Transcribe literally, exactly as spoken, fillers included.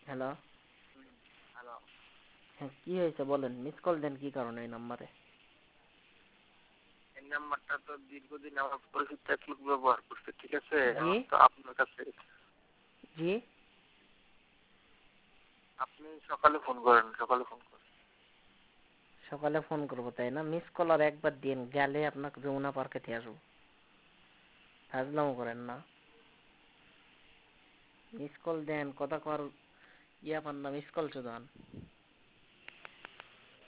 Hello. Hello. হ্যাঁ, কি হয়েছে বলেন? মিস কল দেন কি কারণে এই নাম্বারে? এই নাম্বারটা তো দীর্ঘদিন আমার পরিচিত এক লোক ব্যবহার করছে, ঠিক আছে? জি এখন তো আপনার কাছে জি আপনি সকালে ফোন করেন, সকালে ফোন করেন। সকালে ফোন করবো তাই না? মিস কল আর একবার দিন, গেলে আপনাকে যমুনা পার্কে দিয়ে আসবো। ফাজলামো করেন না। মিস কল দেন, কথা কর ইয়া পান না, মিস কল শুধু আন।